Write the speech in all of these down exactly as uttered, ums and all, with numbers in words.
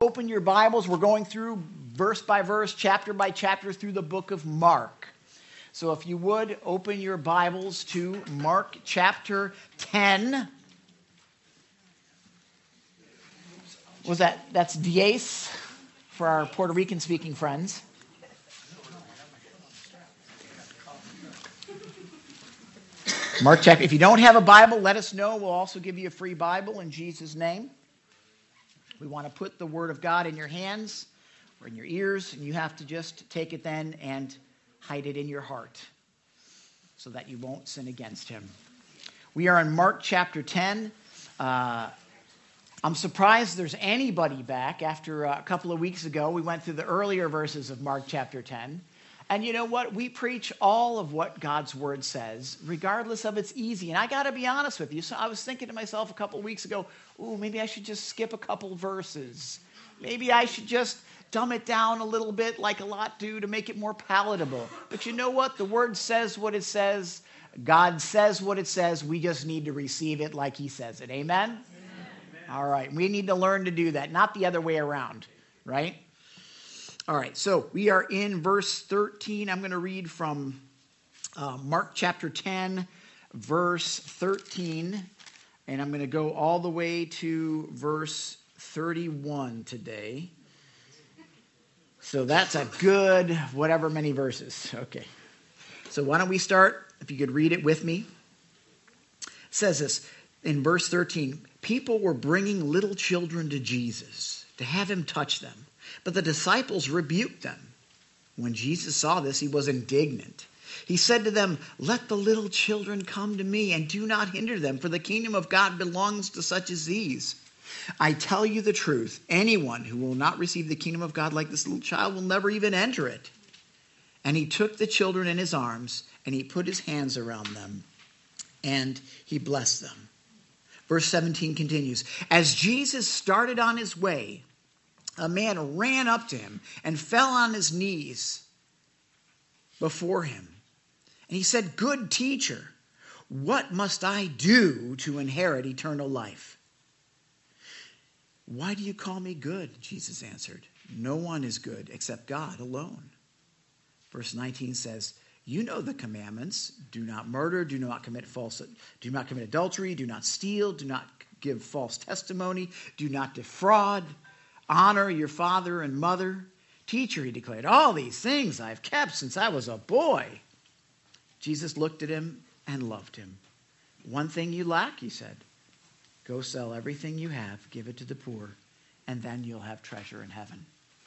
Open your Bibles. We're going through verse by verse, chapter by chapter through the book of Mark. So if you would, open your Bibles to Mark chapter ten. Was that, that's diez for our Puerto Rican speaking friends. Mark chapter, if you don't have a Bible, let us know. We'll also give you a free Bible in Jesus' name. We want to put the Word of God in your hands or in your ears, and you have to just take it then and hide it in your heart so that you won't sin against Him. We are in Mark chapter ten. Uh, I'm surprised there's anybody back. After a couple of weeks ago, we went through the earlier verses of Mark chapter ten. And you know what? We preach all of what God's Word says, regardless of it's easy. And I got to be honest with you. So I was thinking to myself a couple of weeks ago, ooh, maybe I should just skip a couple verses. Maybe I should just dumb it down a little bit like a lot do to make it more palatable. But you know what? The Word says what it says. God says what it says. We just need to receive it like He says it. Amen? Amen. All right. We need to learn to do that, not the other way around, right? All right, so we are in verse thirteen. I'm going to read from uh, Mark chapter ten, verse thirteen, and I'm going to go all the way to verse thirty-one today. So that's a good whatever many verses. Okay, so why don't we start, if you could read it with me. It says this in verse thirteen, people were bringing little children to Jesus to have Him touch them. But the disciples rebuked them. When Jesus saw this, He was indignant. He said to them, "Let the little children come to me, and do not hinder them, for the kingdom of God belongs to such as these. I tell you the truth, anyone who will not receive the kingdom of God like this little child will never even enter it." And He took the children in His arms, and He put His hands around them, and He blessed them. Verse seventeen continues, as Jesus started on His way, a man ran up to Him and fell on his knees before Him. And he said, "Good teacher, what must I do to inherit eternal life?" "Why do you call me good?" Jesus answered. "No one is good except God alone." Verse nineteen says, "You know the commandments. Do not murder, do not commit false, do not commit adultery, do not steal, do not give false testimony, do not defraud. Honor your father and mother." "Teacher," he declared, "all these things I've kept since I was a boy." Jesus looked at him and loved him. "One thing you lack," He said. "Go sell everything you have, give it to the poor, and then you'll have treasure in heaven.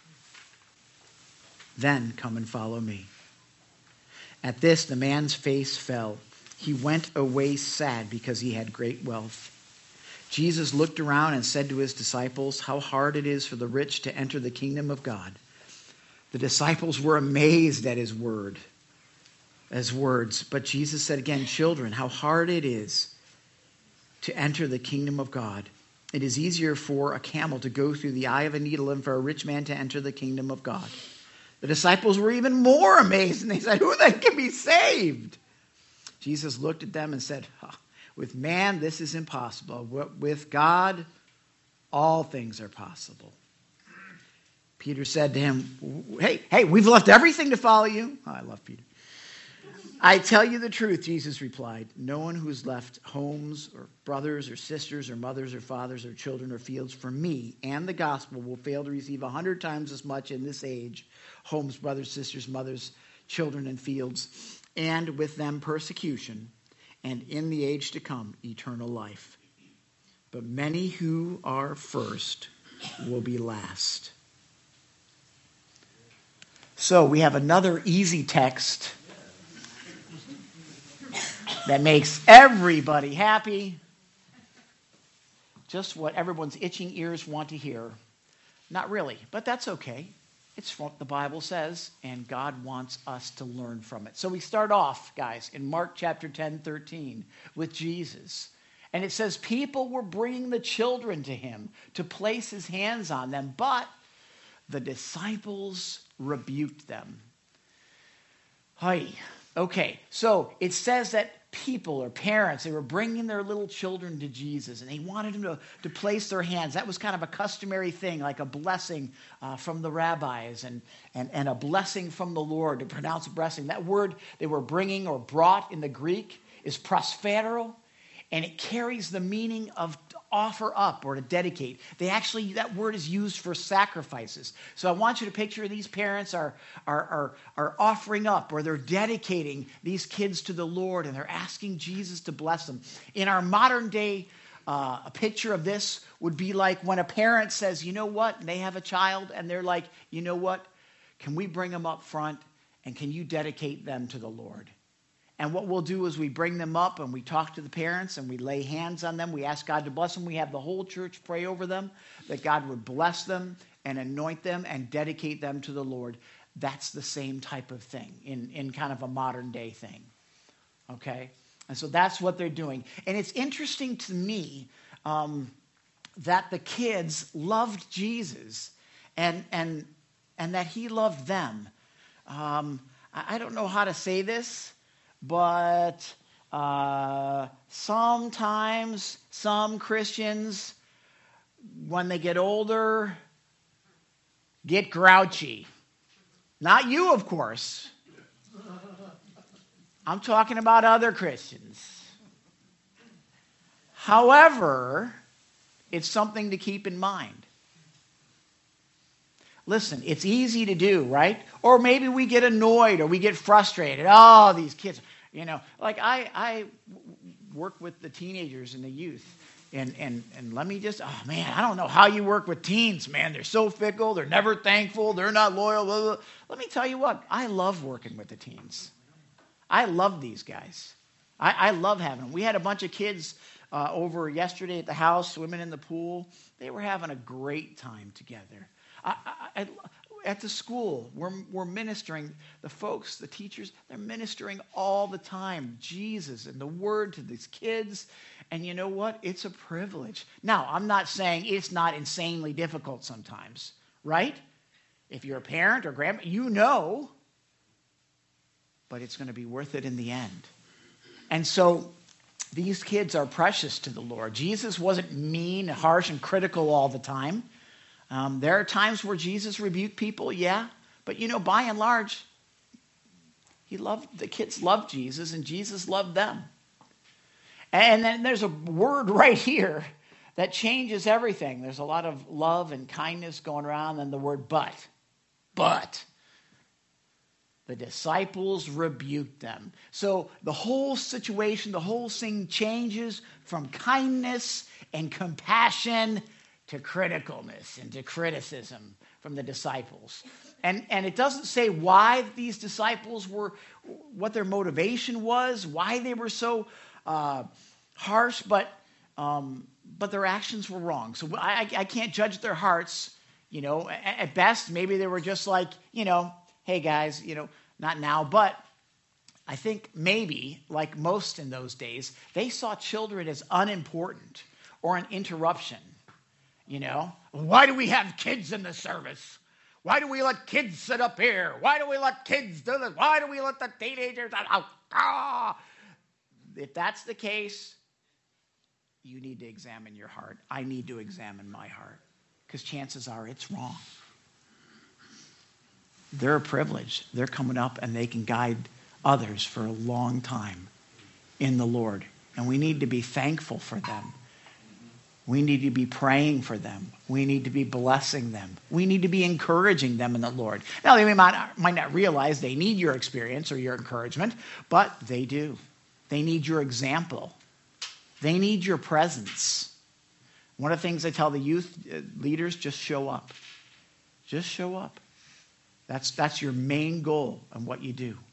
Then come and follow me." At this, the man's face fell. He went away sad because he had great wealth. Jesus looked around and said to His disciples, "How hard it is for the rich to enter the kingdom of God." The disciples were amazed at His word, His words. But Jesus said again, "Children, how hard it is to enter the kingdom of God. It is easier for a camel to go through the eye of a needle than for a rich man to enter the kingdom of God." The disciples were even more amazed, and they said, "Who then can be saved?" Jesus looked at them and said, "Huh. With man, this is impossible. With God, all things are possible." Peter said to him, hey, hey, we've left everything to follow you." Oh, I love Peter. "I tell you the truth," Jesus replied. "No one who has left homes or brothers or sisters or mothers or fathers or children or fields for me and the gospel will fail to receive a hundred times as much in this age, homes, brothers, sisters, mothers, children, and fields, and with them persecution, and in the age to come, eternal life. But many who are first will be last." So we have another easy text that makes everybody happy. Just what everyone's itching ears want to hear. Not really, but that's okay. It's what the Bible says, and God wants us to learn from it. So we start off, guys, in Mark chapter ten, thirteen, with Jesus. And it says people were bringing the children to Him to place His hands on them, but the disciples rebuked them. Hi. Okay, so it says that people or parents, they were bringing their little children to Jesus, and they wanted them to, to place their hands. That was kind of a customary thing, like a blessing uh, from the rabbis and, and, and a blessing from the Lord, to pronounce a blessing. That word they were bringing or brought in the Greek is prosphero, and it carries the meaning of to offer up or to dedicate. They actually, that word is used for sacrifices. So I want you to picture these parents are, are, are, are offering up, or they're dedicating these kids to the Lord, and they're asking Jesus to bless them. In our modern day, uh, a picture of this would be like when a parent says, you know what, and they have a child, and they're like, you know what, can we bring them up front, and can you dedicate them to the Lord? And what we'll do is we bring them up and we talk to the parents and we lay hands on them. We ask God to bless them. We have the whole church pray over them, that God would bless them and anoint them and dedicate them to the Lord. That's the same type of thing in, in kind of a modern day thing. Okay? And so that's what they're doing. And it's interesting to me um, that the kids loved Jesus and, and, and that he loved them. Um, I, I don't know how to say this. But uh, sometimes some Christians, when they get older, get grouchy. Not you, of course. I'm talking about other Christians. However, it's something to keep in mind. Listen, it's easy to do, right? Or maybe we get annoyed or we get frustrated. Oh, these kids, you know, like I, I work with the teenagers and the youth. And, and, and let me just, oh man, I don't know how you work with teens, man. They're so fickle. They're never thankful. They're not loyal. Blah, blah. Let me tell you what, I love working with the teens. I love these guys. I, I love having them. We had a bunch of kids uh, over yesterday at the house, swimming in the pool. They were having a great time together. I, I, I, at the school, we're, we're ministering. The folks, the teachers, they're ministering all the time. Jesus and the Word to these kids. And you know what? It's a privilege. Now, I'm not saying it's not insanely difficult sometimes, right? If you're a parent or grandma, you know. But it's going to be worth it in the end. And so these kids are precious to the Lord. Jesus wasn't mean, harsh, and critical all the time. Um, there are times where Jesus rebuked people, yeah. But, you know, by and large, he loved, the kids loved Jesus, and Jesus loved them. And then there's a word right here that changes everything. There's a lot of love and kindness going around, and the word but. But the disciples rebuked them. So the whole situation, the whole thing changes from kindness and compassion to criticalness and to criticism from the disciples. And, and it doesn't say why these disciples were, what their motivation was, why they were so uh, harsh, but um, but their actions were wrong. So I, I can't judge their hearts. You know, at, at best, maybe they were just like, you know, hey guys, you know, not now, but I think maybe, like most in those days, they saw children as unimportant or an interruption. You know, why do we have kids in the service? Why do we let kids sit up here? Why do we let kids do this? Why do we let the teenagers out? Ah! If that's the case, you need to examine your heart. I need to examine my heart, because chances are it's wrong. They're a privilege. They're coming up and they can guide others for a long time in the Lord. And we need to be thankful for them. We need to be praying for them. We need to be blessing them. We need to be encouraging them in the Lord. Now, they might not, might not realize they need your experience or your encouragement, but they do. They need your example. They need your presence. One of the things I tell the youth leaders, just show up. Just show up. That's, that's your main goal in what you do.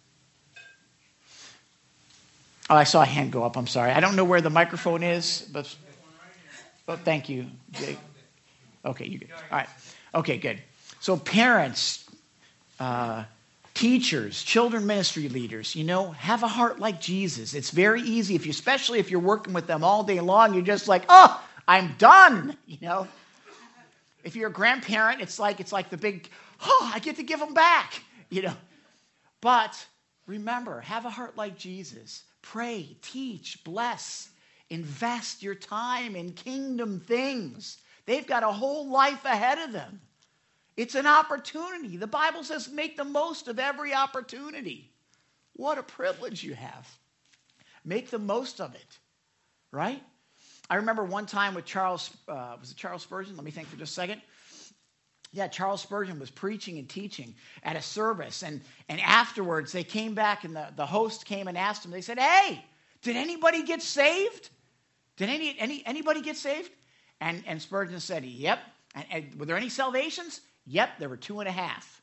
Oh, I saw a hand go up. I'm sorry. I don't know where the microphone is, but... Oh, thank you, Jake. Okay, you good. All right. Okay, good. So parents, uh, teachers, children ministry leaders, you know, have a heart like Jesus. It's very easy, if you, especially if you're working with them all day long, you're just like, oh, I'm done, you know. If you're a grandparent, it's like it's like the big, oh, I get to give them back, you know. But remember, have a heart like Jesus. Pray, teach, bless, invest your time in kingdom things. They've got a whole life ahead of them. It's an opportunity. The Bible says make the most of every opportunity. What a privilege you have. Make the most of it, right? I remember one time with Charles, uh, was it Charles Spurgeon? Let me think for just a second. Yeah, Charles Spurgeon was preaching and teaching at a service, and, and afterwards they came back and the, the host came and asked him, they said, hey, did anybody get saved? Did any, any anybody get saved? And, and Spurgeon said, yep. And, and were there any salvations? Yep, there were two and a half.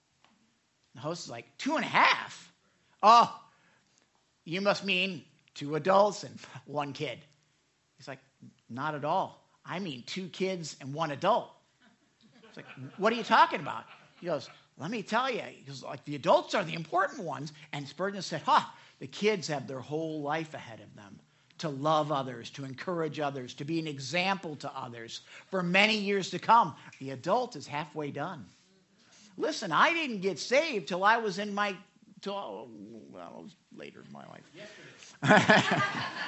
The host is like, two and a half? Oh, you must mean two adults and one kid. He's like, not at all. I mean two kids and one adult. It's like, what are you talking about? He goes, let me tell you. He goes, like, the adults are the important ones. And Spurgeon said, huh, the kids have their whole life ahead of them to love others, to encourage others, to be an example to others for many years to come. The adult is halfway done. Listen, I didn't get saved till I was in my, till, well, it was later in my life.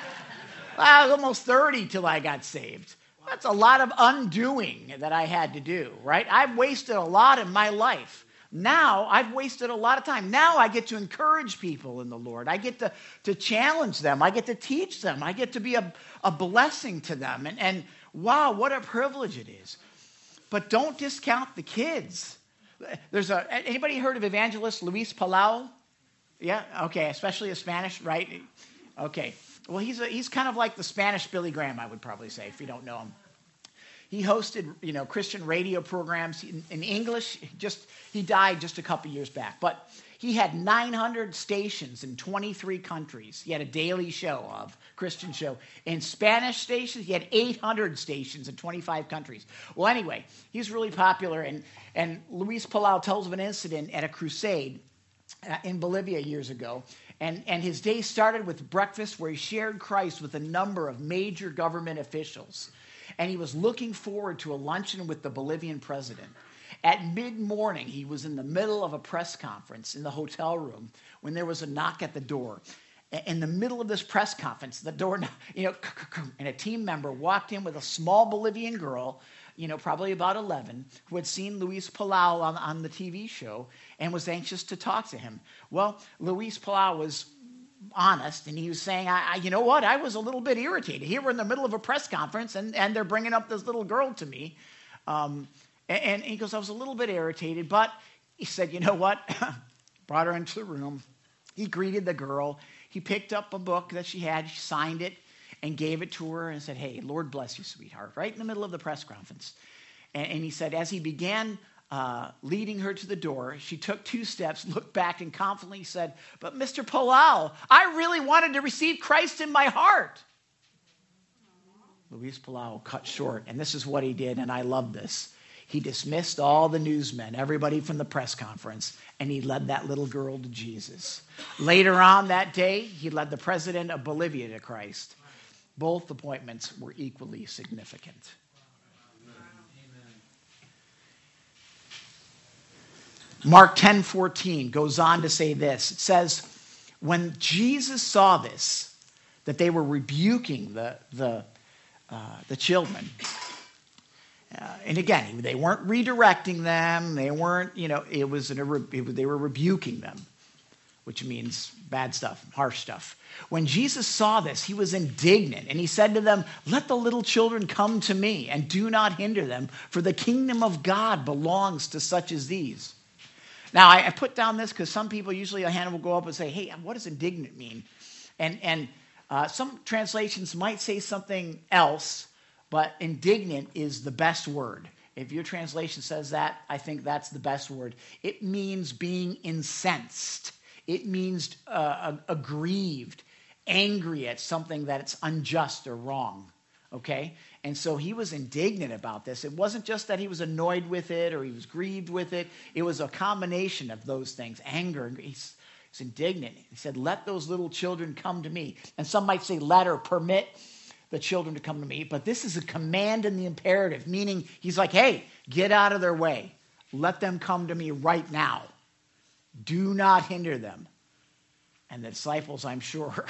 I was almost thirty till I got saved. That's a lot of undoing that I had to do, right? I've wasted a lot in my life. Now I've wasted a lot of time. Now I get to encourage people in the Lord. I get to, to challenge them. I get to teach them. I get to be a, a blessing to them. And, and wow, what a privilege it is. But don't discount the kids. There's a, anybody heard of evangelist Luis Palau? Yeah, okay, especially a Spanish, right? Okay. Well, he's a, he's kind of like the Spanish Billy Graham, I would probably say, if you don't know him. He hosted, you know, Christian radio programs in, in English. Just he died just a couple years back, but he had nine hundred stations in twenty-three countries. He had a daily show of Christian show. In Spanish stations, he had eight hundred stations in twenty-five countries. Well, anyway, he's really popular, and and Luis Palau tells of an incident at a crusade uh, in Bolivia years ago. And, and his day started with breakfast where he shared Christ with a number of major government officials. And he was looking forward to a luncheon with the Bolivian president. At mid-morning, he was in the middle of a press conference in the hotel room when there was a knock at the door. In the middle of this press conference, the door, you know, and a team member walked in with a small Bolivian girl, you know, probably about eleven, who had seen Luis Palau on, on the T V show and was anxious to talk to him. Well, Luis Palau was honest, and he was saying, I, I, you know what, I was a little bit irritated. Here we're in the middle of a press conference, and, and they're bringing up this little girl to me. Um, and, and he goes, I was a little bit irritated, but he said, you know what, brought her into the room. He greeted the girl. He picked up a book that she had, she signed it, and gave it to her and said, hey, Lord bless you, sweetheart, right in the middle of the press conference. And, and he said, as he began uh, leading her to the door, she took two steps, looked back, and confidently said, but Mister Palau, I really wanted to receive Christ in my heart. Luis Palau cut short, and this is what he did, and I love this. He dismissed all the newsmen, everybody from the press conference, and he led that little girl to Jesus. Later on that day, he led the president of Bolivia to Christ. Both appointments were equally significant. Mark ten fourteen goes on to say this. It says, when Jesus saw this, that they were rebuking the, the, uh, the children, uh, and again, they weren't redirecting them. They weren't, you know, it was, an, it, they were rebuking them, which means bad stuff, harsh stuff. When Jesus saw this, he was indignant, and he said to them, let the little children come to me, and do not hinder them, for the kingdom of God belongs to such as these. Now, I, I put down this because some people, usually a hand will go up and say, hey, what does indignant mean? And, and uh, some translations might say something else, but indignant is the best word. If your translation says that, I think that's the best word. It means being incensed. It means uh, aggrieved, angry at something that's unjust or wrong, okay? And so he was indignant about this. It wasn't just that he was annoyed with it or he was grieved with it. It was a combination of those things, anger. He's, he's indignant. He said, let those little children come to me. And some might say let or permit the children to come to me. But this is a command in the imperative, meaning he's like, hey, get out of their way. Let them come to me right now. Do not hinder them. And the disciples, I'm sure,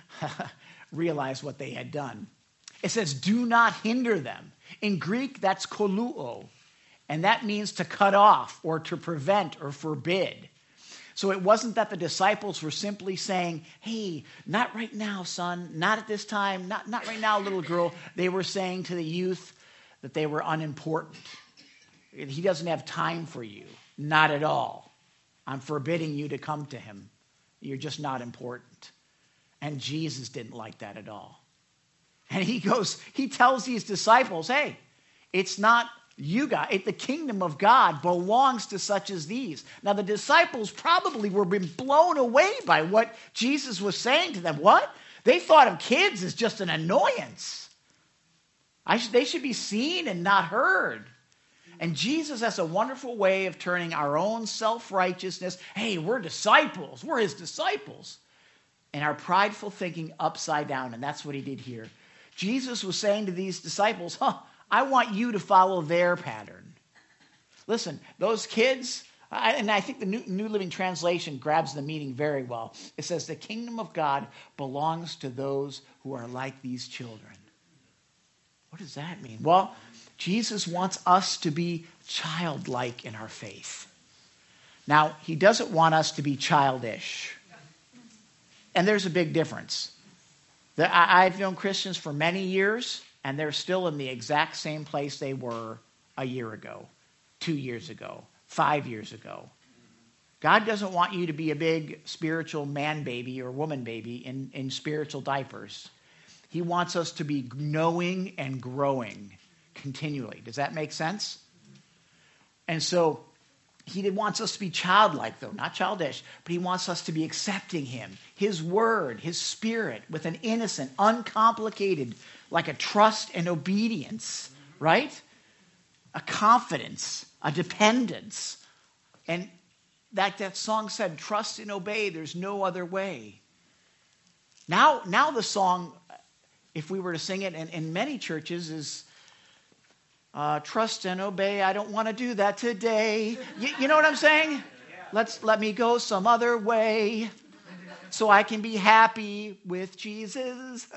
realize what they had done. It says, do not hinder them. In Greek, that's koluo, and that means to cut off or to prevent or forbid. So it wasn't that the disciples were simply saying, hey, not right now, son, not at this time, not, not right now, little girl. They were saying to the youth that they were unimportant. He doesn't have time for you, not at all. I'm forbidding you to come to him. You're just not important. And Jesus didn't like that at all. And he goes, he tells these disciples, hey, it's not you guys, it, the kingdom of God belongs to such as these. Now the disciples probably were being blown away by what Jesus was saying to them. What? They thought of kids as just an annoyance. I sh- they should be seen and not heard. And Jesus has a wonderful way of turning our own self-righteousness, hey, we're disciples, we're his disciples, and our prideful thinking upside down. And that's what he did here. Jesus was saying to these disciples, huh, I want you to follow their pattern. Listen, those kids, I, and I think the New, New Living Translation grabs the meaning very well. It says, the kingdom of God belongs to those who are like these children. What does that mean? Well, Jesus wants us to be childlike in our faith. Now, he doesn't want us to be childish. And there's a big difference. I've known Christians for many years, and they're still in the exact same place they were a year ago, two years ago, five years ago. God doesn't want you to be a big spiritual man baby or woman baby in, in spiritual diapers. He wants us to be knowing and growing continually. Does that make sense? And so he wants us to be childlike, though, not childish, but he wants us to be accepting him, his word, his spirit, with an innocent, uncomplicated, like a trust and obedience, right? A confidence, a dependence. And that, that song said, trust and obey, there's no other way. Now, now the song, if we were to sing it in, in many churches, is uh, trust and obey. I don't want to do that today. You, you know what I'm saying? Let's let me go some other way so I can be happy with Jesus.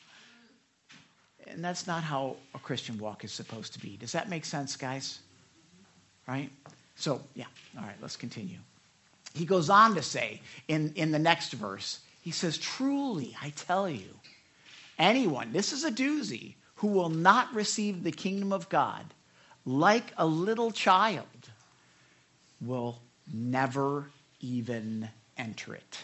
And that's not how a Christian walk is supposed to be. Does that make sense, guys? Right? So, yeah. All right, let's continue. He goes on to say in, in the next verse, he says, truly, I tell you, anyone, this is a doozy, who will not receive the kingdom of God like a little child will never even enter it.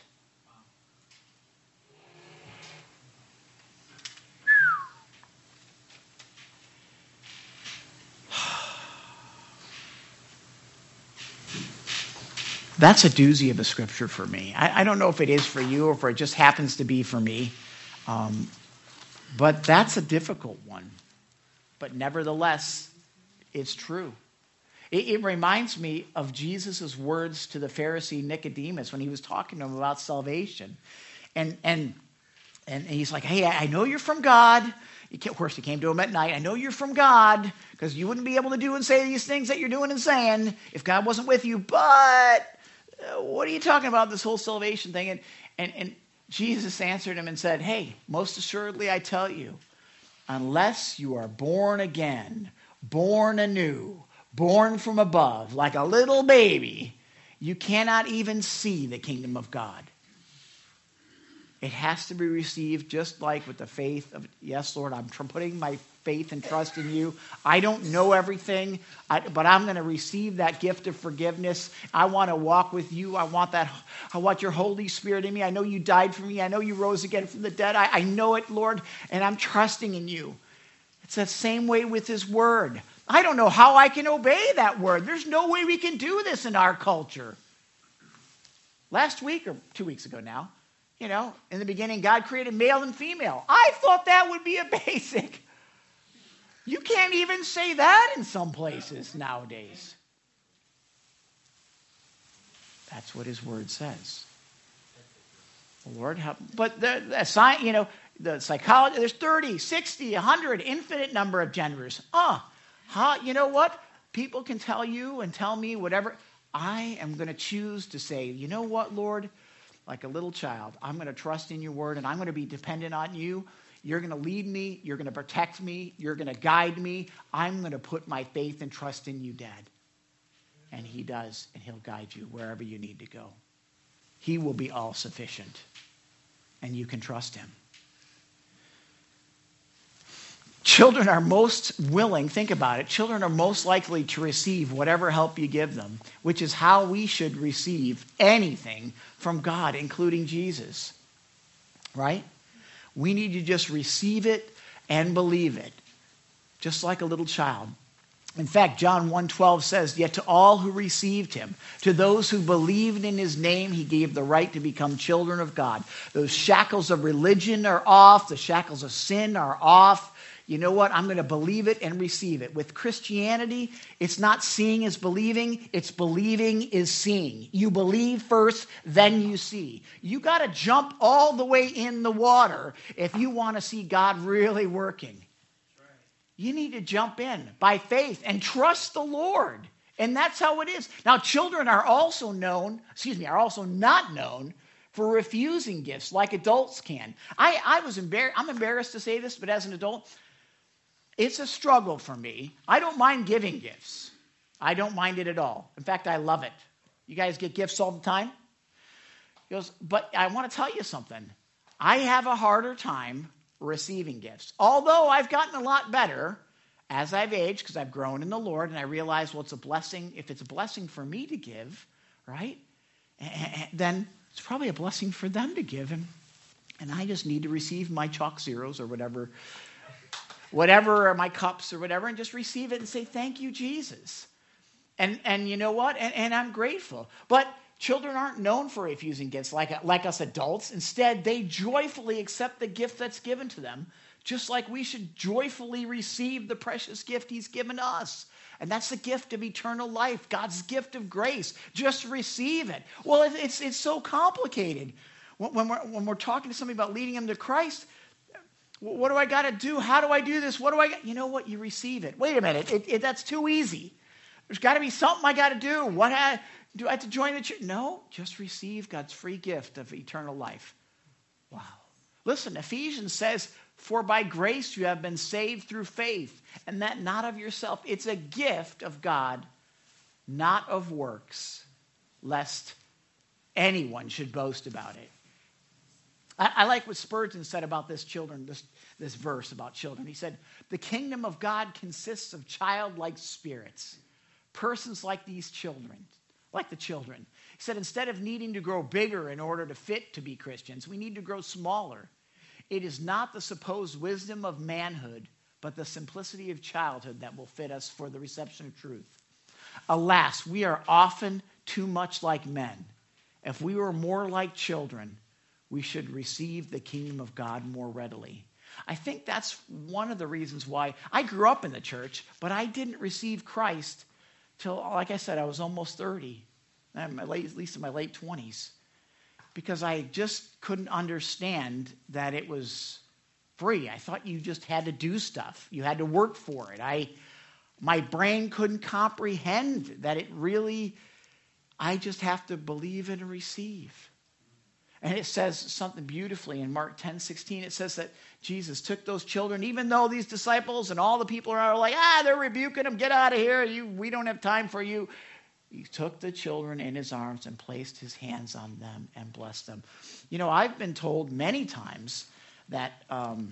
That's a doozy of a scripture for me. I, I don't know if it is for you or if it just happens to be for me. Um, but that's a difficult one. But nevertheless, it's true. It, it reminds me of Jesus' words to the Pharisee Nicodemus when he was talking to him about salvation. And and and he's like, hey, I know you're from God. Of course, he came to him at night. I know you're from God because you wouldn't be able to do and say these things that you're doing and saying if God wasn't with you. But what are you talking about, this whole salvation thing? And, and, and Jesus answered him and said, hey, most assuredly I tell you, unless you are born again, born anew, born from above, like a little baby, you cannot even see the kingdom of God. It has to be received just like with the faith of, yes, Lord, I'm putting my faith and trust in you. I don't know everything, I, but I'm going to receive that gift of forgiveness. I want to walk with you. I want that. I want your Holy Spirit in me. I know you died for me. I know you rose again from the dead. I, I know it, Lord, and I'm trusting in you. It's that same way with his word. I don't know how I can obey that word. There's no way we can do this in our culture. Last week, or two weeks ago now, you know, in the beginning, God created male and female. I thought that would be a basic. You can't even say that in some places nowadays. That's what his word says. Lord, help. But the, the science, you know, the psychology, there's thirty, sixty, one hundred, infinite number of genders. Ah, huh, you know what? People can tell you and tell me whatever. I am going to choose to say, you know what, Lord? like a little child. I'm going to trust in your word, and I'm going to be dependent on you. You're going to lead me. You're going to protect me. You're going to guide me. I'm going to put my faith and trust in you, Dad. And he does, and he'll guide you wherever you need to go. He will be all sufficient, and you can trust him. Children are most willing, think about it, children are most likely to receive whatever help you give them, which is how we should receive anything from God, including Jesus. Right? We need to just receive it and believe it, just like a little child. In fact, John one twelve says, "Yet to all who received him, to those who believed in his name, he gave the right to become children of God." Those shackles of religion are off. The shackles of sin are off. You know what? I'm going to believe it and receive it. With Christianity, it's not seeing is believing. It's believing is seeing. You believe first, then you see. You got to jump all the way in the water if you want to see God really working. You need to jump in by faith and trust the Lord. And that's how it is. Now, children are also known, excuse me, are also not known for refusing gifts like adults can. I, I was embarrassed. I'm embarrassed to say this, but as an adult, it's a struggle for me. I don't mind giving gifts. I don't mind it at all. In fact, I love it. You guys get gifts all the time? He goes, but I want to tell you something. I have a harder time receiving gifts. Although I've gotten a lot better as I've aged because I've grown in the Lord and I realize, well, it's a blessing. If it's a blessing for me to give, right, and then it's probably a blessing for them to give. And, and I just need to receive my chalk zeros or whatever whatever, or my cups or whatever, and just receive it and say, thank you, Jesus. And and you know what? And, and I'm grateful. But children aren't known for refusing gifts like, like us adults. Instead, they joyfully accept the gift that's given to them, just like we should joyfully receive the precious gift he's given us. And that's the gift of eternal life, God's gift of grace. Just receive it. Well, it, it's, it's so complicated. When, when, we're, when we're talking to somebody about leading them to Christ, what do I got to do? How do I do this? What do I got? You know what? You receive it. Wait a minute. It, it, that's too easy. There's got to be something I got to do. What ha- do I have to join the church? No, just receive God's free gift of eternal life. Wow. Listen, Ephesians says, for by grace you have been saved through faith, and that not of yourself. It's a gift of God, not of works, lest anyone should boast about it. I, I like what Spurgeon said about this children, this, this verse about children. He said, the kingdom of God consists of childlike spirits, persons like these children, like the children. He said, instead of needing to grow bigger in order to fit to be Christians, we need to grow smaller. It is not the supposed wisdom of manhood, but the simplicity of childhood that will fit us for the reception of truth. Alas, we are often too much like men. If we were more like children, we should receive the kingdom of God more readily. I think that's one of the reasons why I grew up in the church, but I didn't receive Christ till, like I said, I was almost thirty, my late, at least in my late twenties, because I just couldn't understand that it was free. I thought you just had to do stuff. You had to work for it. I, my brain couldn't comprehend that it really, I just have to believe and receive. And it says something beautifully in Mark ten sixteen. It says that Jesus took those children, even though these disciples and all the people are like, ah, they're rebuking them, get out of here, you, we don't have time for you. He took the children in his arms and placed his hands on them and blessed them. You know, I've been told many times that, um,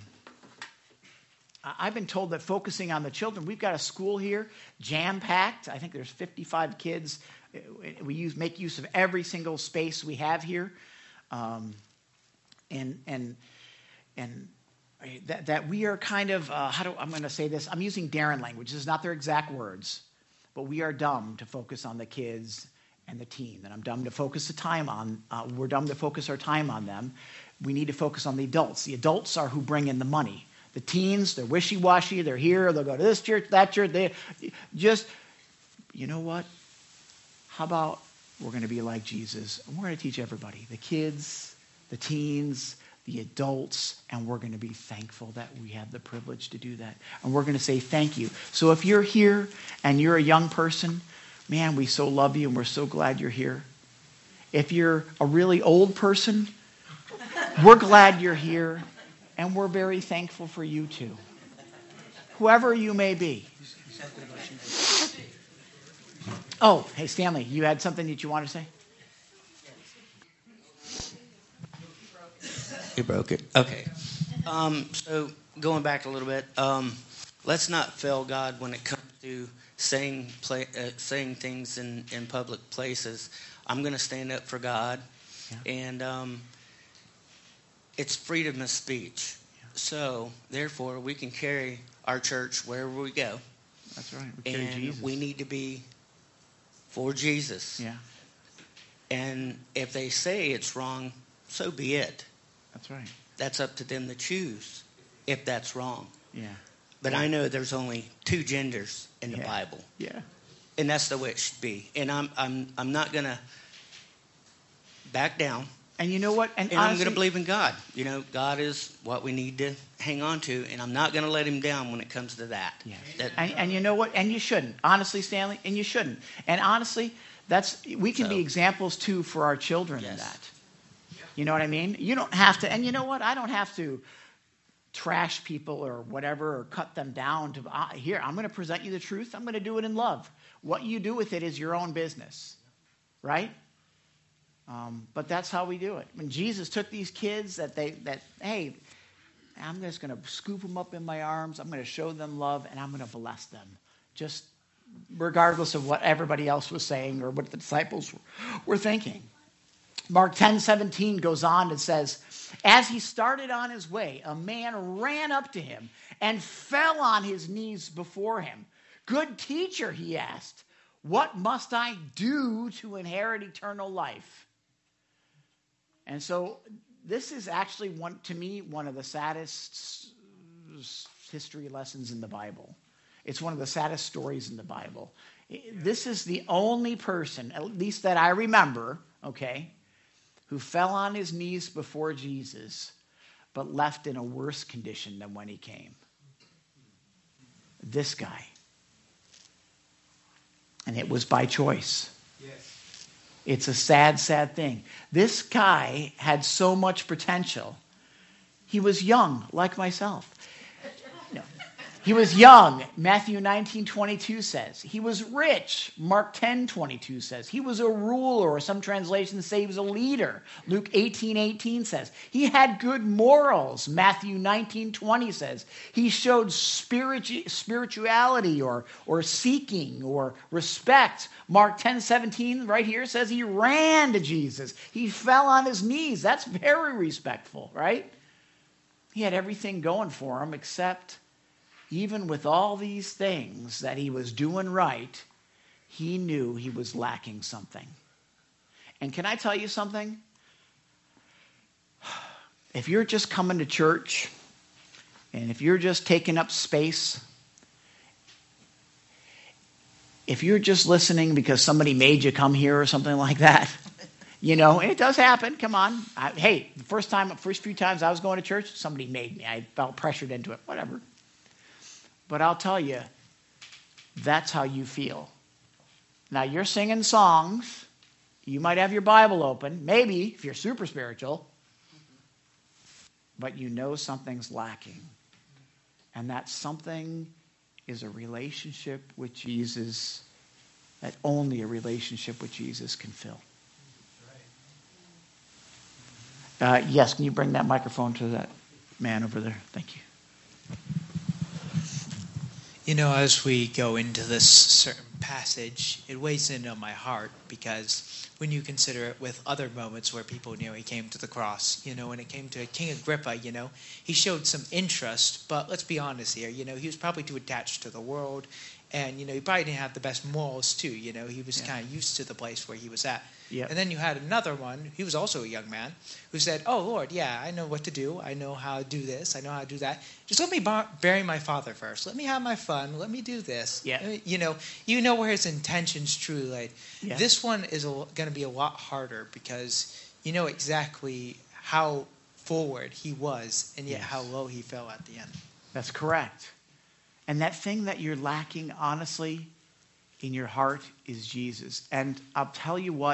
I've been told that focusing on the children, we've got a school here, jam-packed. I think there's fifty-five kids. We use make use of every single space we have here. Um, and and and that, that we are kind of uh, how do I'm going to say this? I'm using Darren language. This is not their exact words, but we are dumb to focus on the kids and the teen. And I'm dumb to focus the time on. Uh, we're dumb to focus our time on them. We need to focus on the adults. The adults are who bring in the money. The teens, they're wishy-washy. They're here. They'll go to this church, that church. They just, you know what? How about we're going to be like Jesus, and we're going to teach everybody, the kids, the teens, the adults, and we're going to be thankful that we have the privilege to do that. And we're going to say thank you. So if you're here and you're a young person, man, we so love you and we're so glad you're here. If you're a really old person, we're glad you're here, and we're very thankful for you too. Whoever you may be. Oh, hey, Stanley, you had something that you want to say? You broke it. Okay. Um, so going back a little bit, um, let's not fail God when it comes to saying play, uh, saying things in, in public places. I'm going to stand up for God, yeah. and um, it's freedom of speech. Yeah. So therefore, we can carry our church wherever we go. That's right. We carry and Jesus. We need to be for Jesus. Yeah. And if they say it's wrong, so be it. That's right. That's up to them to choose if that's wrong. Yeah. But yeah. I know there's only two genders in the yeah. Bible. Yeah. And that's the way it should be. And I'm I'm I'm not gonna back down. And you know what? And, and honestly, I'm gonna believe in God. You know, God is what we need to hang on to, and I'm not gonna let him down when it comes to that. Yeah. That, and, and you know what? And you shouldn't. Honestly, Stanley, and you shouldn't. And honestly, that's we can so, be examples too for our children yes. in that. You know what I mean? You don't have to, and you know what? I don't have to trash people or whatever or cut them down to, uh, here, I'm going to present you the truth. I'm going to do it in love. What you do with it is your own business, right? Um, but that's how we do it. When Jesus took these kids that they, that, hey, I'm just going to scoop them up in my arms. I'm going to show them love, and I'm going to bless them. Just regardless of what everybody else was saying or what the disciples were thinking. Mark ten seventeen goes on and says, as he started on his way, a man ran up to him and fell on his knees before him. Good teacher, he asked, what must I do to inherit eternal life? And so this is actually, one to me, one of the saddest history lessons in the Bible. It's one of the saddest stories in the Bible. This is the only person, at least that I remember, okay, who fell on his knees before Jesus, but left in a worse condition than when he came. This guy. And it was by choice. Yes. It's a sad, sad thing. This guy had so much potential. He was young, like myself. No. He was young, Matthew nineteen twenty-two says. He was rich, Mark ten twenty-two says. He was a ruler, or some translations say he was a leader, Luke eighteen eighteen says. He had good morals, Matthew nineteen twenty says. He showed spiritu- spirituality or, or seeking or respect. Mark ten seventeen right here says he ran to Jesus. He fell on his knees. That's very respectful, right? He had everything going for him except, even with all these things that he was doing right, he knew he was lacking something. And can I tell you something? If you're just coming to church, and if you're just taking up space, if you're just listening because somebody made you come here or something like that, you know, and it does happen, come on. I, hey, the first time, first few times I was going to church, somebody made me. I felt pressured into it, whatever. But I'll tell you, that's how you feel. Now, you're singing songs. You might have your Bible open, maybe, if you're super spiritual. But you know something's lacking. And that something is a relationship with Jesus that only a relationship with Jesus can fill. Uh, yes, can you bring that microphone to that man over there? Thank you. You know, as we go into this certain passage, it weighs in on my heart because when you consider it with other moments where people, you know, he came to the cross, you know, when it came to King Agrippa, you know, he showed some interest, but let's be honest here, you know, he was probably too attached to the world, and, you know, he probably didn't have the best morals too, you know, he was yeah. kind of used to the place where he was at. Yep. And then you had another one, he was also a young man, who said, oh, Lord, yeah, I know what to do. I know how to do this. I know how to do that. Just let me bar- bury my father first. Let me have my fun. Let me do this. Yeah. You know, you know where his intentions truly lay. Yeah. This one is going to be a lot harder because you know exactly how forward he was and yet yes. how low he fell at the end. That's correct. And that thing that you're lacking, honestly, in your heart is Jesus. And I'll tell you what,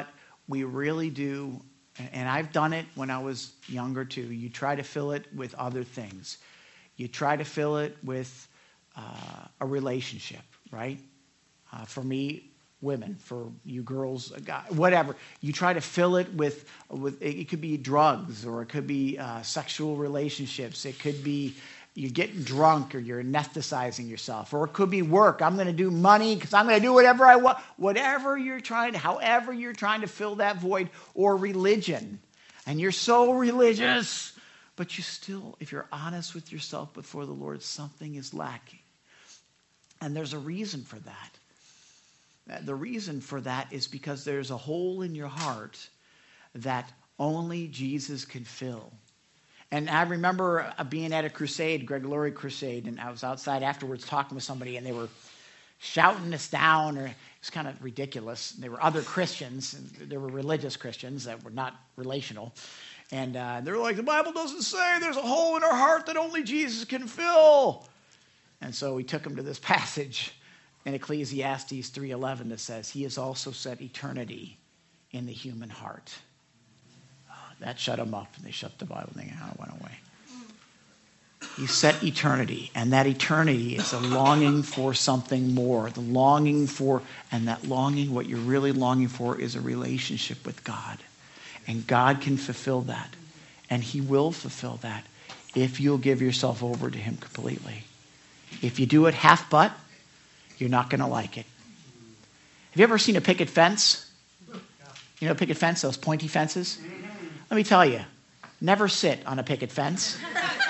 we really do, and I've done it when I was younger too, you try to fill it with other things. You try to fill it with uh, a relationship, right? Uh, for me, women, for you girls, a guy, whatever. You try to fill it with, with it could be drugs, or it could be uh, sexual relationships. It could be you're getting drunk, or you're anesthetizing yourself, or it could be work. I'm going to do money because I'm going to do whatever I want. Whatever you're trying to, however you're trying to fill that void, or religion. And you're so religious, but you still, if you're honest with yourself before the Lord, something is lacking. And there's a reason for that. The reason for that is because there's a hole in your heart that only Jesus can fill. And I remember being at a crusade, Greg Laurie crusade, and I was outside afterwards talking with somebody, and they were shouting us down, or it was kind of ridiculous. There were other Christians, and there were religious Christians that were not relational. And uh, they were like, the Bible doesn't say there's a hole in our heart that only Jesus can fill. And so we took them to this passage in Ecclesiastes three eleven that says, he has also set eternity in the human heart. That shut them up, and they shut the Bible thing and it went away. He set eternity, and that eternity is a longing for something more. The longing for, and that longing, what you're really longing for is a relationship with God. And God can fulfill that. And he will fulfill that if you'll give yourself over to him completely. If you do it half-butt, you're not going to like it. Have you ever seen a picket fence? You know a picket fence, those pointy fences? Let me tell you, never sit on a picket fence.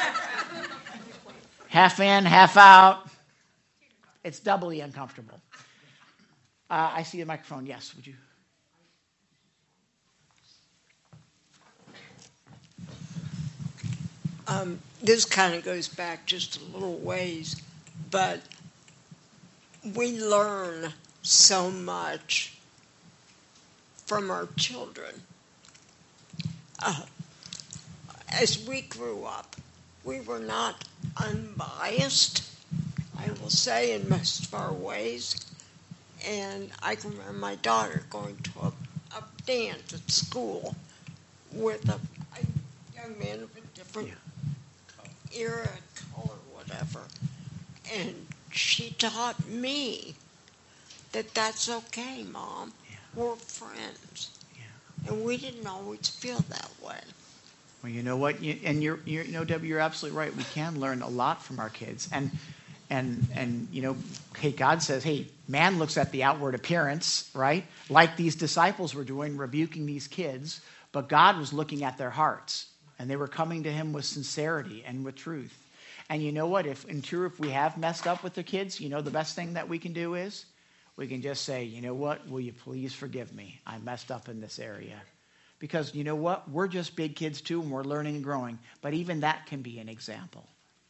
Half in, half out. It's doubly uncomfortable. Uh, I see a microphone. Yes, would you? Um, this kind of goes back just a little ways, but we learn so much from our children. Uh, as we grew up, we were not unbiased, I will say, in most of our ways. And I can remember my daughter going to a, a dance at school with a, a young man of a different yeah. era, color, whatever. And she taught me that that's okay, Mom. Yeah. We're friends. And we didn't always feel that way. Well, you know what? You, and you're, you're, you know, Debbie, you're absolutely right. We can learn a lot from our kids. And, and, and you know, hey, God says, hey, man looks at the outward appearance, right? Like these disciples were doing, rebuking these kids. But God was looking at their hearts. And they were coming to him with sincerity and with truth. And you know what? If, in true, if we have messed up with the kids, you know, the best thing that we can do is we can just say, you know what, will you please forgive me? I messed up in this area. Because you know what? We're just big kids too, and we're learning and growing. But even that can be an example.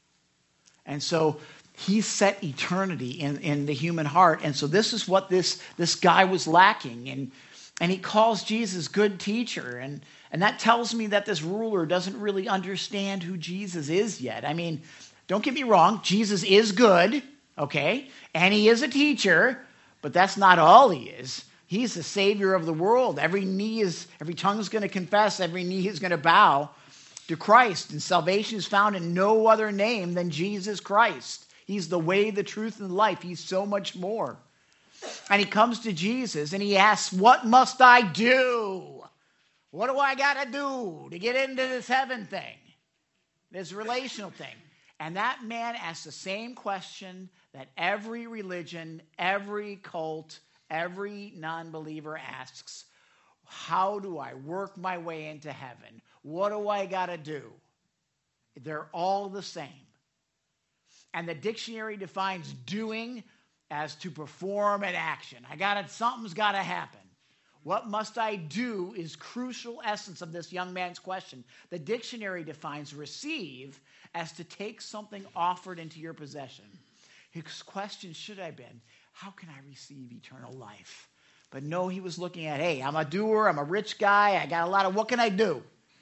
And so he set eternity in, in the human heart. And so this is what this, this guy was lacking. And, and he calls Jesus good teacher. And, and that tells me that this ruler doesn't really understand who Jesus is yet. I mean, don't get me wrong. Jesus is good, okay? And he is a teacher. But that's not all he is. He's the Savior of the world. Every knee is, every tongue is going to confess, every knee is going to bow to Christ. And salvation is found in no other name than Jesus Christ. He's the way, the truth, and the life. He's so much more. And he comes to Jesus and he asks, what must I do? What do I got to do to get into this heaven thing? This relational thing. And that man asks the same question that every religion, every cult, every non-believer asks. How do I work my way into heaven? What do I got to do? They're all the same. And the dictionary defines doing as to perform an action. I got to, something's got to happen. What must I do is crucial essence of this young man's question. The dictionary defines receive as to take something offered into your possession. His question should have been, how can I receive eternal life? But no, he was looking at, hey, I'm a doer, I'm a rich guy, I got a lot of, what can I do?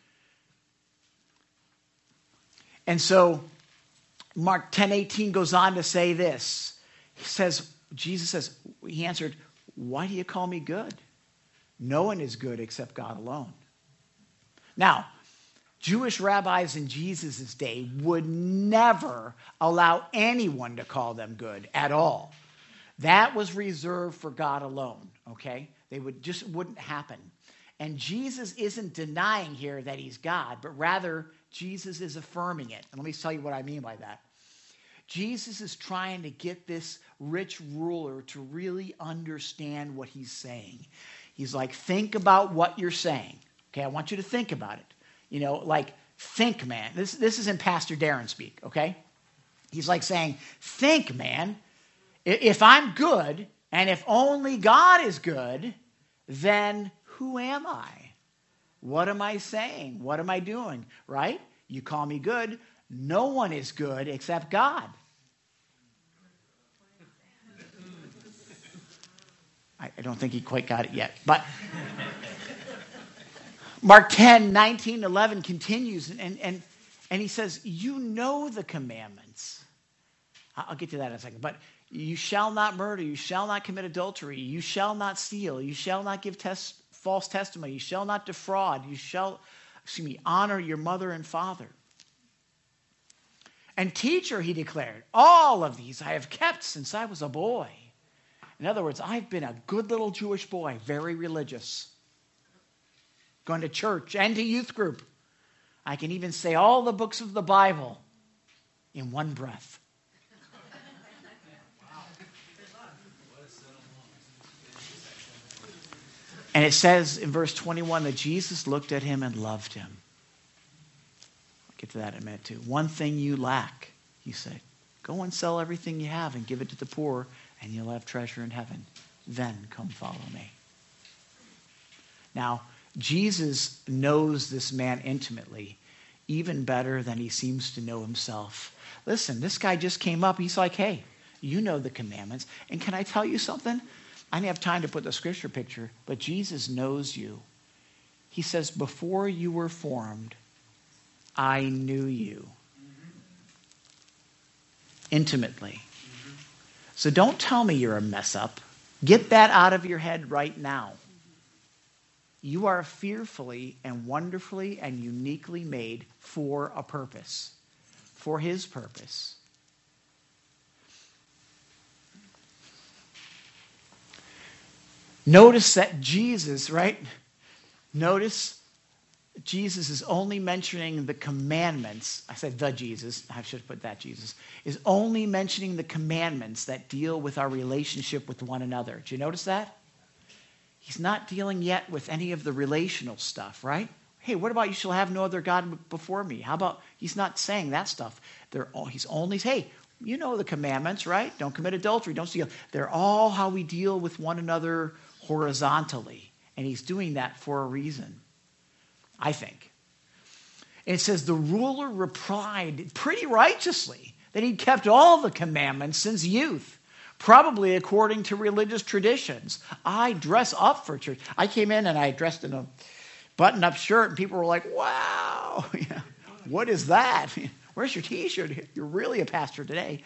And so Mark ten eighteen goes on to say this. He says, Jesus says, he answered, why do you call me good? No one is good except God alone. Now, Jewish rabbis in Jesus' day would never allow anyone to call them good at all. That was reserved for God alone, okay? They would just wouldn't happen. And Jesus isn't denying here that he's God, but rather Jesus is affirming it. And let me tell you what I mean by that. Jesus is trying to get this rich ruler to really understand what he's saying. He's like, think about what you're saying. Okay, I want you to think about it. You know, like, think, man. This, this is in Pastor Darren speak, okay? He's like saying, think, man. If I'm good, and if only God is good, then who am I? What am I saying? What am I doing? Right? You call me good. No one is good except God. I, I don't think he quite got it yet. But Mark ten, nineteen, eleven continues, and, and, and he says, you know the commandments. I'll get to that in a second. But you shall not murder. You shall not commit adultery. You shall not steal. You shall not give tes- false testimony. You shall not defraud. You shall, excuse me, honor your mother and father. And teacher, he declared, all of these I have kept since I was a boy. In other words, I've been a good little Jewish boy, very religious. Going to church and to youth group. I can even say all the books of the Bible in one breath. And it says in verse twenty-one that Jesus looked at him and loved him. I'll get to that in a minute too. One thing you lack, he said. Go and sell everything you have and give it to the poor, and you'll have treasure in heaven. Then come follow me. Now, Jesus knows this man intimately, even better than he seems to know himself. Listen, this guy just came up. He's like, hey, you know the commandments. And can I tell you something? I didn't have time to put the scripture picture, but Jesus knows you. He says, before you were formed, I knew you. Mm-hmm. Intimately. Mm-hmm. So don't tell me you're a mess up. Get that out of your head right now. You are fearfully and wonderfully and uniquely made for a purpose, for his purpose. Notice that Jesus, right? Notice Jesus is only mentioning the commandments. I said the Jesus. I should have put that Jesus. Is only mentioning the commandments that deal with our relationship with one another. Do you notice that? He's not dealing yet with any of the relational stuff, right? Hey, what about you shall have no other God before me? How about, he's not saying that stuff. They're all, he's only, hey, you know the commandments, right? Don't commit adultery, don't steal. They're all how we deal with one another horizontally. And he's doing that for a reason, I think. And it says the ruler replied pretty righteously that he'd kept all the commandments since youth, probably according to religious traditions. I dress up for church. I came in and I dressed in a button-up shirt, and people were like, wow, yeah, what is that? Where's your T-shirt? You're really a pastor today.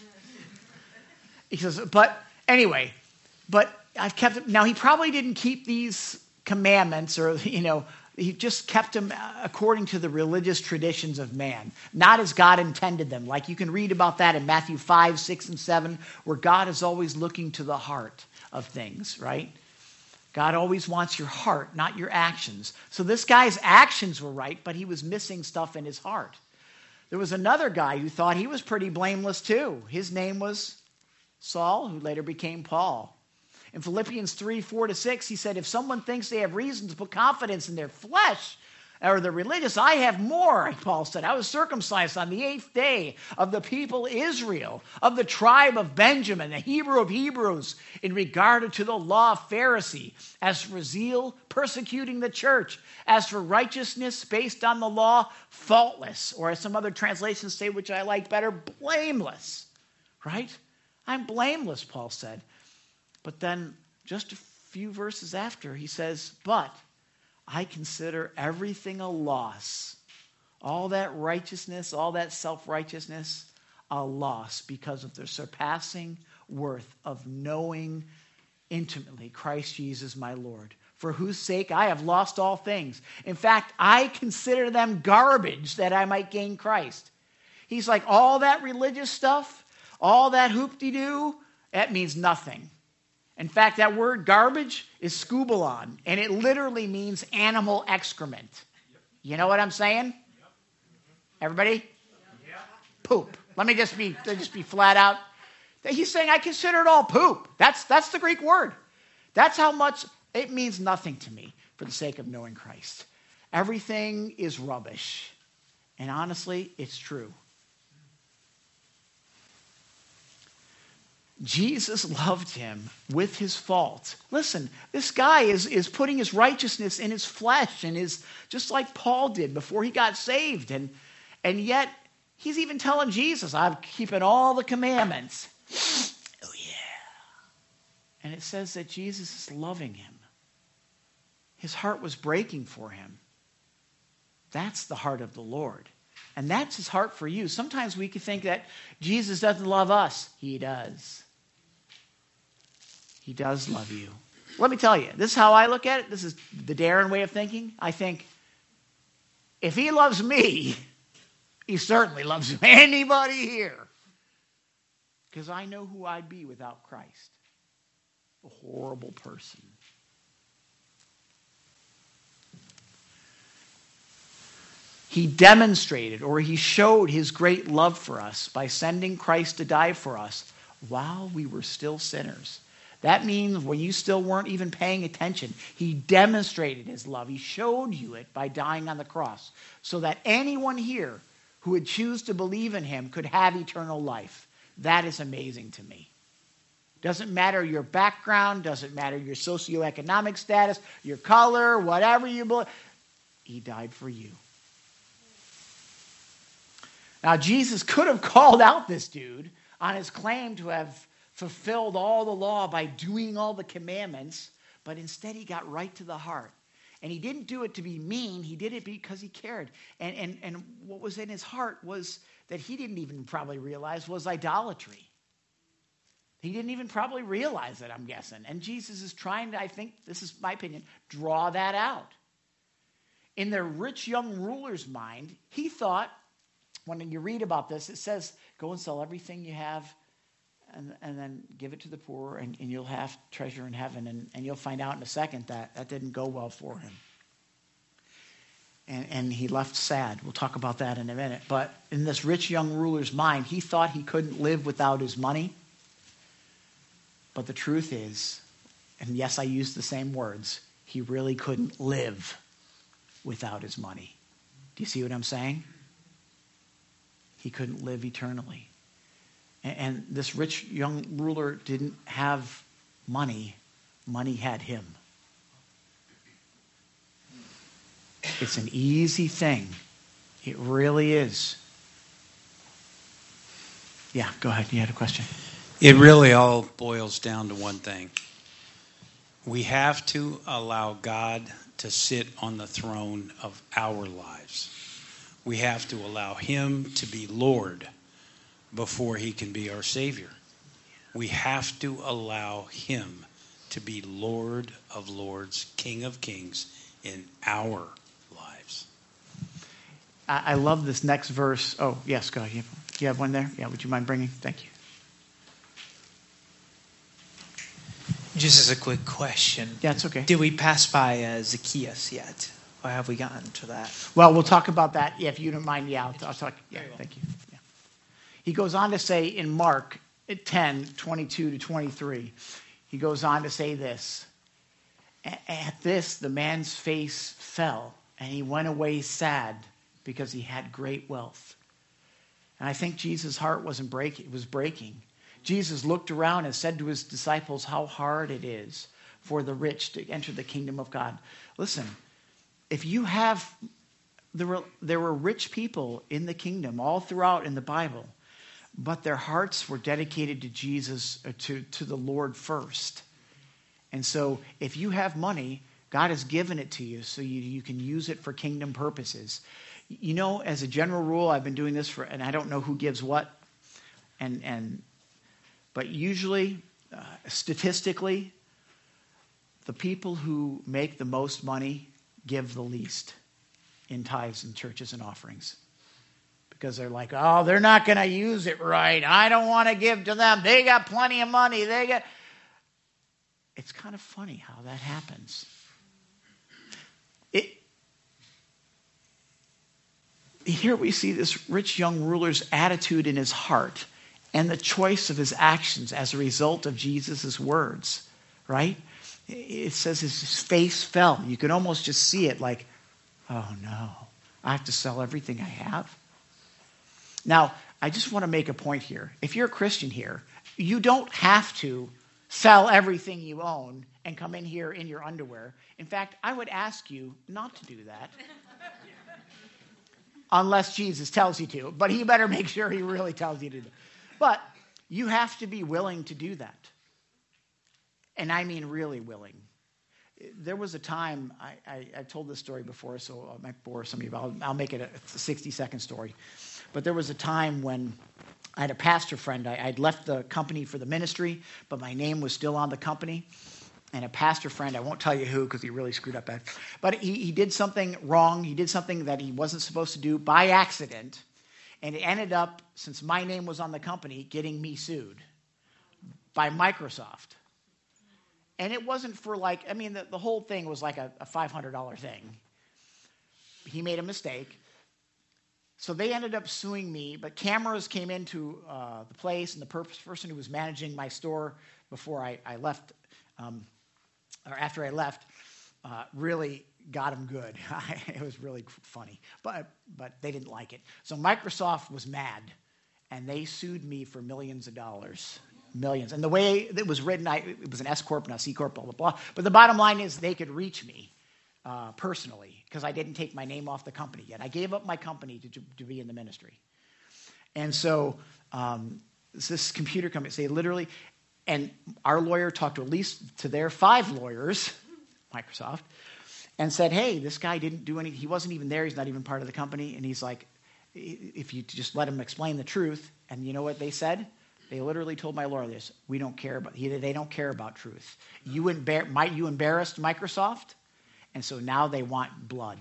He says, but anyway, but I've kept it. Now, he probably didn't keep these commandments, or, you know, he just kept them according to the religious traditions of man, not as God intended them. Like you can read about that in Matthew five, six, and seven, where God is always looking to the heart of things, right? God always wants your heart, not your actions. So this guy's actions were right, but he was missing stuff in his heart. There was another guy who thought he was pretty blameless too. His name was Saul, who later became Paul. In Philippians three, four to six, he said, if someone thinks they have reason to put confidence in their flesh or the religious, I have more, Paul said. I was circumcised on the eighth day of the people Israel, of the tribe of Benjamin, the Hebrew of Hebrews, in regard to the law of Pharisee, as for zeal, persecuting the church, as for righteousness based on the law, faultless, or as some other translations say, which I like better, blameless, right? I'm blameless, Paul said. But then just a few verses after, he says, but I consider everything a loss. All that righteousness, all that self-righteousness, a loss because of the surpassing worth of knowing intimately Christ Jesus my Lord. for whose sake I have lost all things. In fact, I consider them garbage that I might gain Christ. He's like, all that religious stuff, all that hoop-de-doo, that means nothing. In fact, that word garbage is skubalon, and it literally means animal excrement. You know what I'm saying? Everybody? Poop. Let me just be, just be flat out. He's saying, I consider it all poop. That's, that's the Greek word. That's how much it means nothing to me for the sake of knowing Christ. Everything is rubbish. And honestly, it's true. Jesus loved him with his fault. Listen, this guy is, is putting his righteousness in his flesh and is just like Paul did before he got saved. And, and yet, he's even telling Jesus, I'm keeping all the commandments. Oh, yeah. And it says that Jesus is loving him. His heart was breaking for him. That's the heart of the Lord. And that's his heart for you. Sometimes we can think that Jesus doesn't love us. He does. He does love you. Let me tell you, this is how I look at it. This is the Darren way of thinking. I think, if he loves me, he certainly loves anybody here. Because I know who I'd be without Christ. A horrible person. He demonstrated or he showed his great love for us by sending Christ to die for us while we were still sinners. That means when you still weren't even paying attention, he demonstrated his love. He showed you it by dying on the cross so that anyone here who would choose to believe in him could have eternal life. That is amazing to me. Doesn't matter your background, doesn't matter your socioeconomic status, your color, whatever you believe. He died for you. Now, Jesus could have called out this dude on his claim to have fulfilled all the law by doing all the commandments, but instead he got right to the heart. And he didn't do it to be mean. He did it because he cared. And, and, and what was in his heart was that he didn't even probably realize was idolatry. He didn't even probably realize it, I'm guessing. And Jesus is trying to, I think, this is my opinion, draw that out. In the rich young ruler's mind, he thought, when you read about this, it says, go and sell everything you have and, and then give it to the poor and, and you'll have treasure in heaven. And, and you'll find out in a second that that didn't go well for him. And, and he left sad. We'll talk about that in a minute. But in this rich young ruler's mind, he thought he couldn't live without his money. But the truth is, and yes, I use the same words, he really couldn't live without his money. Do you see what I'm saying? He couldn't live eternally. And, and this rich young ruler didn't have money. Money had him. It's an easy thing. It really is. Yeah, go ahead. You had a question. It really all boils down to one thing. We have to allow God to sit on the throne of our lives. We have to allow him to be Lord before he can be our Savior. We have to allow him to be Lord of Lords, King of Kings in our lives. I, I love this next verse. Oh, yes, go ahead. You have, you have one there? Yeah, would you mind bringing? Thank you. Just as a quick question. Yeah, it's okay. Did we pass by uh, Zacchaeus yet? Or have we gotten to that? Well, we'll talk about that. Yeah, if you don't mind, yeah, I'll, I'll talk. Yeah, Very well. thank you. Yeah. He goes on to say in Mark ten, twenty-two to twenty-three, he goes on to say this. At this, the man's face fell, and he went away sad because he had great wealth. And I think Jesus' heart wasn't breaking; it was breaking. Jesus looked around and said to his disciples how hard it is for the rich to enter the kingdom of God. Listen, if you have, there were, there were rich people in the kingdom all throughout in the Bible, but their hearts were dedicated to Jesus, to, to the Lord first. And so if you have money, God has given it to you so you, you can use it for kingdom purposes. You know, as a general rule, I've been doing this for, and I don't know who gives what, and and but usually, uh, statistically, the people who make the most money give the least in tithes and churches and offerings. Because they're like, oh, they're not going to use it right. I don't want to give to them. They got plenty of money. They got. It's kind of funny how that happens. It. Here we see this rich young ruler's attitude in his heart and the choice of his actions as a result of Jesus' words, right? It says his face fell. You can almost just see it like, oh no, I have to sell everything I have. Now, I just want to make a point here. If you're a Christian here, you don't have to sell everything you own and come in here in your underwear. In fact, I would ask you not to do that. Unless Jesus tells you to. But he better make sure he really tells you to do that. But you have to be willing to do that. And I mean really willing. There was a time, I, I, I've told this story before, so I might bore some of you, but I'll, I'll make it a sixty-second story. But there was a time when I had a pastor friend. I, I'd left the company for the ministry, but my name was still on the company. And a pastor friend, I won't tell you who because he really screwed up. But he, he did something wrong. He did something that he wasn't supposed to do by accident. And it ended up, since my name was on the company, getting me sued by Microsoft. And it wasn't for like, I mean, the, the whole thing was like a, a five hundred dollars thing. He made a mistake. So they ended up suing me, but cameras came into uh, the place, and the purpose, person who was managing my store before I, I left, um, or after I left, uh, really got him good. It was really funny, but but they didn't like it. So Microsoft was mad, and they sued me for millions of dollars. Millions. And the way it was written, I, it was an S corp and a C corp, blah, blah, blah. But the bottom line is they could reach me uh, personally because I didn't take my name off the company yet. I gave up my company to, to, to be in the ministry. And so um, this computer company, they literally, and our lawyer talked to at least to their five lawyers, Microsoft, and said, hey, this guy didn't do anything. He wasn't even there. He's not even part of the company. And he's like, if you just let him explain the truth. And you know what they said? They literally told my lawyer this: we don't care about. They don't care about truth. You embar- might you embarrassed Microsoft, and so now they want blood.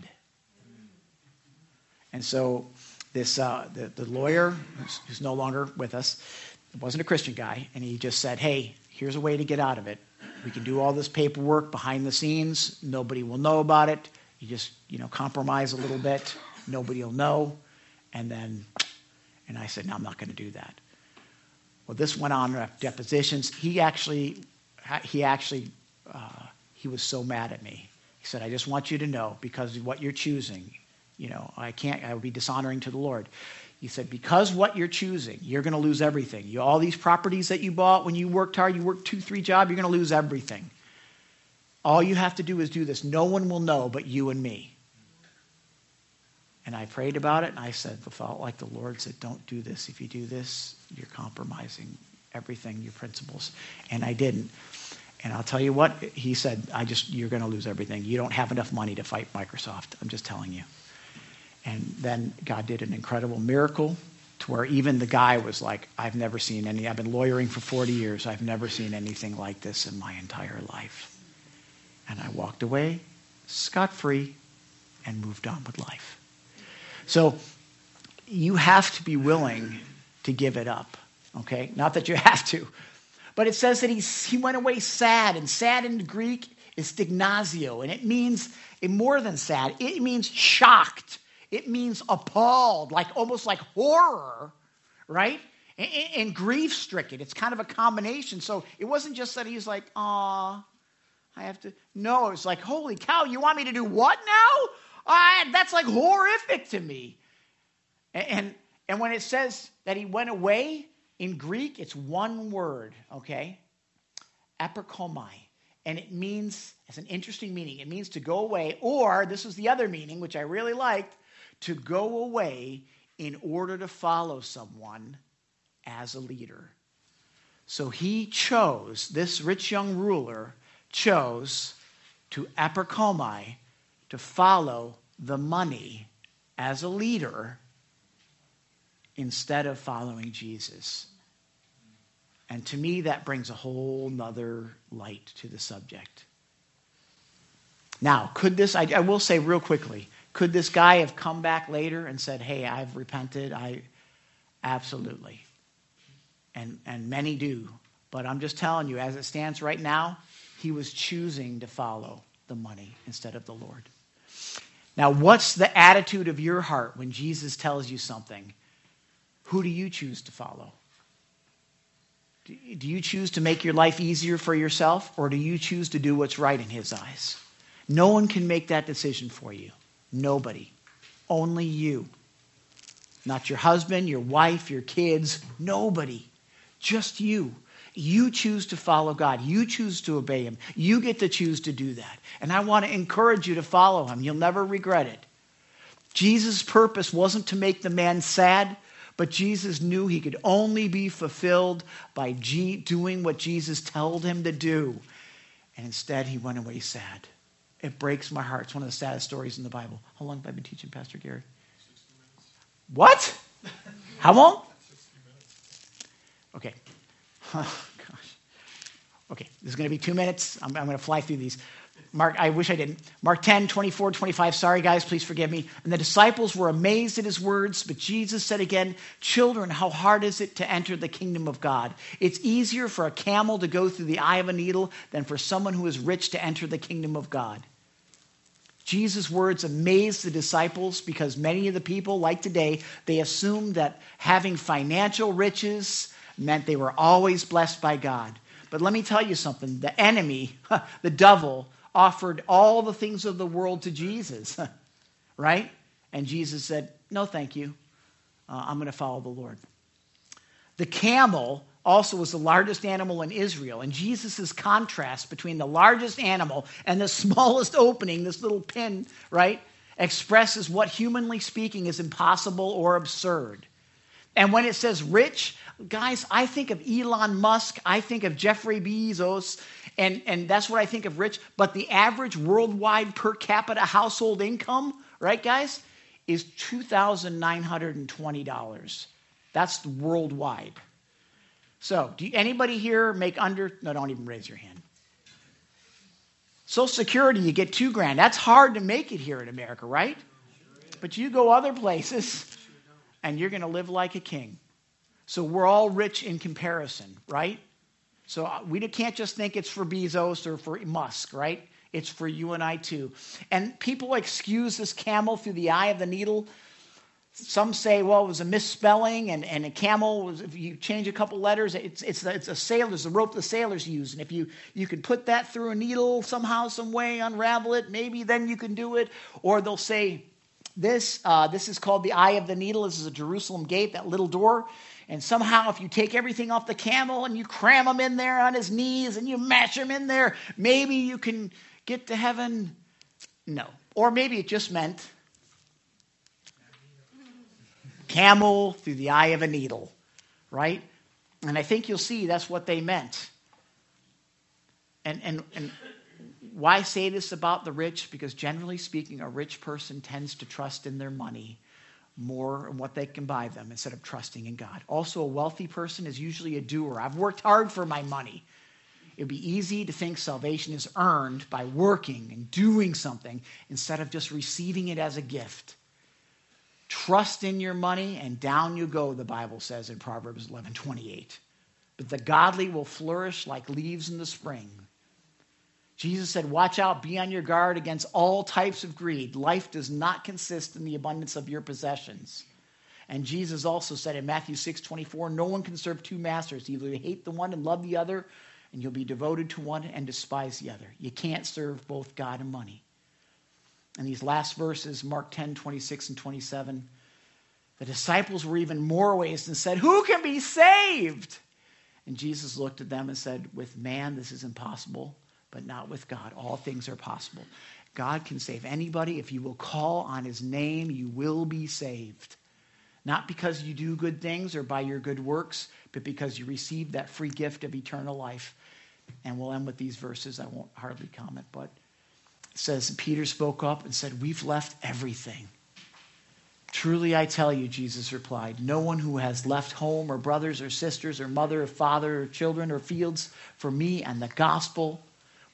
And so this uh, the the lawyer who's, who's no longer with us, wasn't a Christian guy, and he just said, "Hey, here's a way to get out of it. We can do all this paperwork behind the scenes. Nobody will know about it. You just you know compromise a little bit. Nobody will know." And then, and I said, "No, I'm not going to do that." Well, this went on after depositions. He actually, he actually, uh, he was so mad at me. He said, "I just want you to know, because of what you're choosing, you know, I can't, I would be dishonoring to the Lord." He said, "Because what you're choosing, you're going to lose everything. You, all these properties that you bought when you worked hard, you worked two, three jobs, you're going to lose everything. All you have to do is do this. No one will know but you and me." And I prayed about it, and I said, I felt like the Lord said, "Don't do this. If you do this, you're compromising everything, your principles." And I didn't. And I'll tell you what, he said, I just, you're going to lose everything. You don't have enough money to fight Microsoft. I'm just telling you. And then God did an incredible miracle to where even the guy was like, I've never seen any, I've been lawyering for forty years. I've never seen anything like this in my entire life. And I walked away scot-free and moved on with life. So you have to be willing to give it up, okay? Not that you have to. But it says that he, he went away sad, and sad in Greek is stigmasio, and it means it more than sad. It means shocked. It means appalled, like almost like horror, right? And, and grief-stricken. It's kind of a combination. So it wasn't just that he's like, aw, I have to. No, it's like, holy cow, you want me to do what now? Uh, that's like horrific to me. And, and and when it says that he went away, in Greek, it's one word, okay? Epikomai. And it means, it's an interesting meaning. It means to go away, or, this is the other meaning, which I really liked, to go away in order to follow someone as a leader. So he chose, this rich young ruler chose to epikomai, to follow the money as a leader instead of following Jesus. And to me, that brings a whole nother light to the subject. Now, could this, I, I will say real quickly, could this guy have come back later and said, hey, I've repented? I absolutely. And and many do. But I'm just telling you, as it stands right now, he was choosing to follow the money instead of the Lord. Now, what's the attitude of your heart when Jesus tells you something? Who do you choose to follow? Do you choose to make your life easier for yourself, or do you choose to do what's right in his eyes? No one can make that decision for you. Nobody. Only you. Not your husband, your wife, your kids. Nobody. Just you. You choose to follow God. You choose to obey him. You get to choose to do that. And I want to encourage you to follow him. You'll never regret it. Jesus' purpose wasn't to make the man sad, but Jesus knew he could only be fulfilled by G- doing what Jesus told him to do. And instead, he went away sad. It breaks my heart. It's one of the saddest stories in the Bible. How long have I been teaching, Pastor Gary? What? How long? Okay. Oh, gosh. Okay, this is going to be two minutes. I'm, I'm going to fly through these. Mark, I wish I didn't. Mark ten, twenty-four, twenty-five. Sorry, guys, please forgive me. And the disciples were amazed at his words, but Jesus said again, children, how hard is it to enter the kingdom of God? It's easier for a camel to go through the eye of a needle than for someone who is rich to enter the kingdom of God. Jesus' words amazed the disciples because many of the people, like today, they assumed that having financial riches meant they were always blessed by God. But let me tell you something. The enemy, the devil, offered all the things of the world to Jesus, right? And Jesus said, no, thank you. Uh, I'm going to follow the Lord. The camel also was the largest animal in Israel. And Jesus' contrast between the largest animal and the smallest opening, this little pin, right, expresses what, humanly speaking, is impossible or absurd. And when it says rich, guys, I think of Elon Musk, I think of Jeffrey Bezos, and, and that's what I think of rich. But the average worldwide per capita household income, right, guys, is two thousand nine hundred twenty dollars. That's worldwide. So, do you, anybody here make under, no, don't even raise your hand. Social Security, you get two grand. That's hard to make it here in America, right? But you go other places, and you're going to live like a king. So we're all rich in comparison, right? So we can't just think it's for Bezos or for Musk, right? It's for you and I too. And people excuse this camel through the eye of the needle. Some say, well, it was a misspelling, and, and a camel was, if you change a couple letters, it's it's it's a sailor's the rope the sailors use, and if you you could put that through a needle somehow, some way, unravel it, maybe then you can do it. Or they'll say, this uh, this is called the eye of the needle. This is a Jerusalem gate, that little door. And somehow, if you take everything off the camel and you cram him in there on his knees and you mash him in there, maybe you can get to heaven. No. Or maybe it just meant camel through the eye of a needle, right? And I think you'll see that's what they meant. And and and why say this about the rich? Because generally speaking, a rich person tends to trust in their money more in what they can buy them instead of trusting in God. Also, a wealthy person is usually a doer. I've worked hard for my money. It'd be easy to think salvation is earned by working and doing something instead of just receiving it as a gift. Trust in your money and down you go, the Bible says in Proverbs eleven twenty-eight. But the godly will flourish like leaves in the spring. Jesus said, watch out, be on your guard against all types of greed. Life does not consist in the abundance of your possessions. And Jesus also said in Matthew six twenty-four, no one can serve two masters. Either you hate the one and love the other, and you'll be devoted to one and despise the other. You can't serve both God and money. And these last verses, Mark ten, twenty-six and twenty-seven, the disciples were even more amazed and said, who can be saved? And Jesus looked at them and said, with man this is impossible, but not with God. All things are possible. God can save anybody. If you will call on his name, you will be saved. Not because you do good things or by your good works, but because you receive that free gift of eternal life. And we'll end with these verses. I won't hardly comment, but it says, Peter spoke up and said, we've left everything. Truly I tell you, Jesus replied, no one who has left home or brothers or sisters or mother or father or children or fields for me and the gospel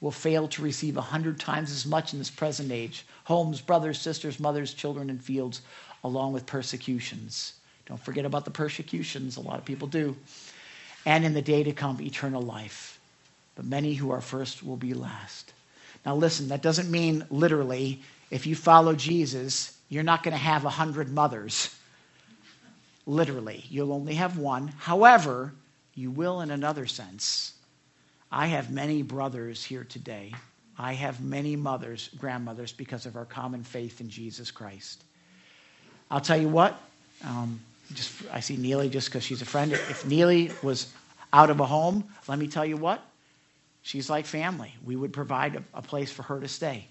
will fail to receive a hundred times as much in this present age. Homes, brothers, sisters, mothers, children, and fields, along with persecutions. Don't forget about the persecutions. A lot of people do. And in the day to come, eternal life. But many who are first will be last. Now listen, that doesn't mean literally, if you follow Jesus, you're not going to have a hundred mothers. Literally, you'll only have one. However, you will in another sense. I have many brothers here today. I have many mothers, grandmothers, because of our common faith in Jesus Christ. I'll tell you what, um, just I see Neely just because she's a friend. If Neely was out of a home, let me tell you what, she's like family. We would provide a, a place for her to stay.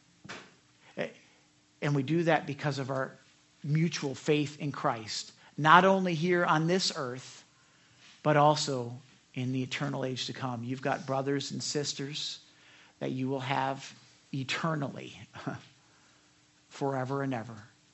And we do that because of our mutual faith in Christ, not only here on this earth, but also in the eternal age to come. You've got brothers and sisters that you will have eternally, forever and ever.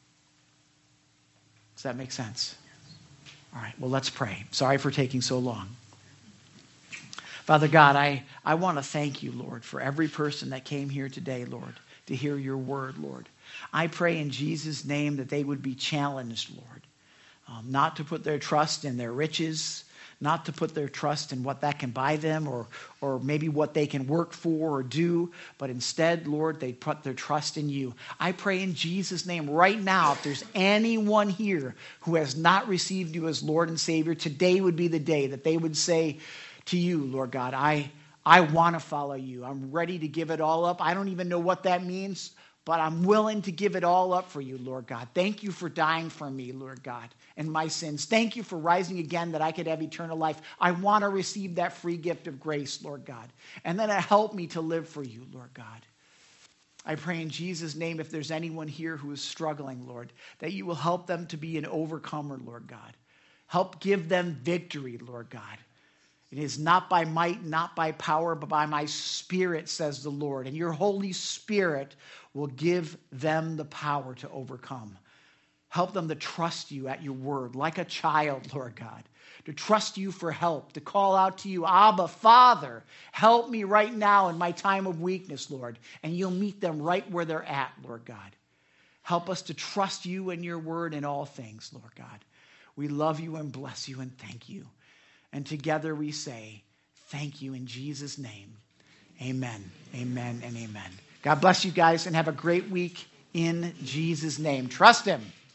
Does that make sense? All right, well, let's pray. Sorry for taking so long. Father God, I, I want to thank you, Lord, for every person that came here today, Lord, to hear your word, Lord. I pray in Jesus' name that they would be challenged, Lord, um, not to put their trust in their riches, not to put their trust in what that can buy them or, or maybe what they can work for or do, but instead, Lord, they put their trust in you. I pray in Jesus' name right now, if there's anyone here who has not received you as Lord and Savior, today would be the day that they would say to you, Lord God, I, I want to follow you. I'm ready to give it all up. I don't even know what that means, but I'm willing to give it all up for you, Lord God. Thank you for dying for me, Lord God, and my sins. Thank you for rising again that I could have eternal life. I want to receive that free gift of grace, Lord God. And then help me to live for you, Lord God. I pray in Jesus' name, if there's anyone here who is struggling, Lord, that you will help them to be an overcomer, Lord God. Help give them victory, Lord God. It is not by might, not by power, but by my Spirit, says the Lord. And your Holy Spirit will give them the power to overcome. Help them to trust you at your word, like a child, Lord God. To trust you for help, to call out to you, Abba, Father, help me right now in my time of weakness, Lord. And you'll meet them right where they're at, Lord God. Help us to trust you and your word in all things, Lord God. We love you and bless you and thank you. And together we say, thank you in Jesus' name. Amen, amen, and amen. God bless you guys and have a great week in Jesus' name. Trust him.